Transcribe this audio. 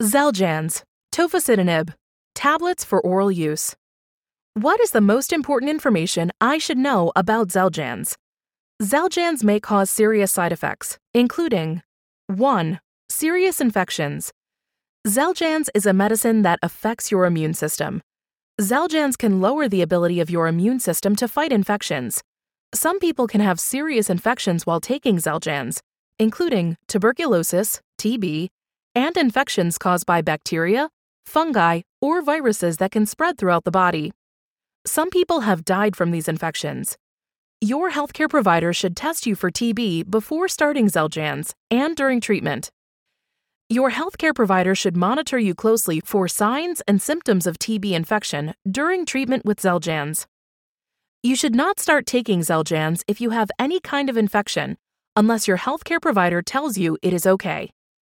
Xeljanz, tofacitinib, tablets for oral use. What is the most important information I should know about Xeljanz? Xeljanz may cause serious side effects, including 1. Serious infections. Xeljanz is a medicine that affects your immune system. Xeljanz can lower the ability of your immune system to fight infections. Some people can have serious infections while taking Xeljanz, including tuberculosis, TB, and infections caused by bacteria, fungi, or viruses that can spread throughout the body. Some people have died from these infections. Your healthcare provider should test you for TB before starting Xeljanz and during treatment. Your healthcare provider should monitor you closely for signs and symptoms of TB infection during treatment with Xeljanz. You should not start taking Xeljanz if you have any kind of infection unless your healthcare provider tells you it is okay.